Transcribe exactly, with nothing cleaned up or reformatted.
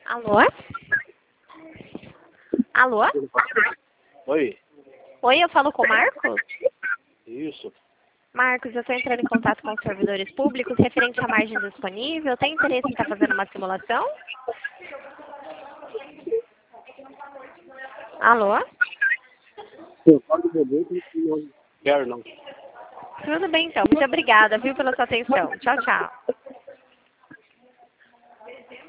Alô? Alô? Oi, Oi, eu falo com o Marcos? isso. Marcos, eu estou entrando em contato com os servidores públicos referente à margem disponível. Tem interesse em estar fazendo uma simulação? Alô? Quero não. Tudo bem, então. Muito obrigada, viu, pela sua atenção. Tchau, tchau.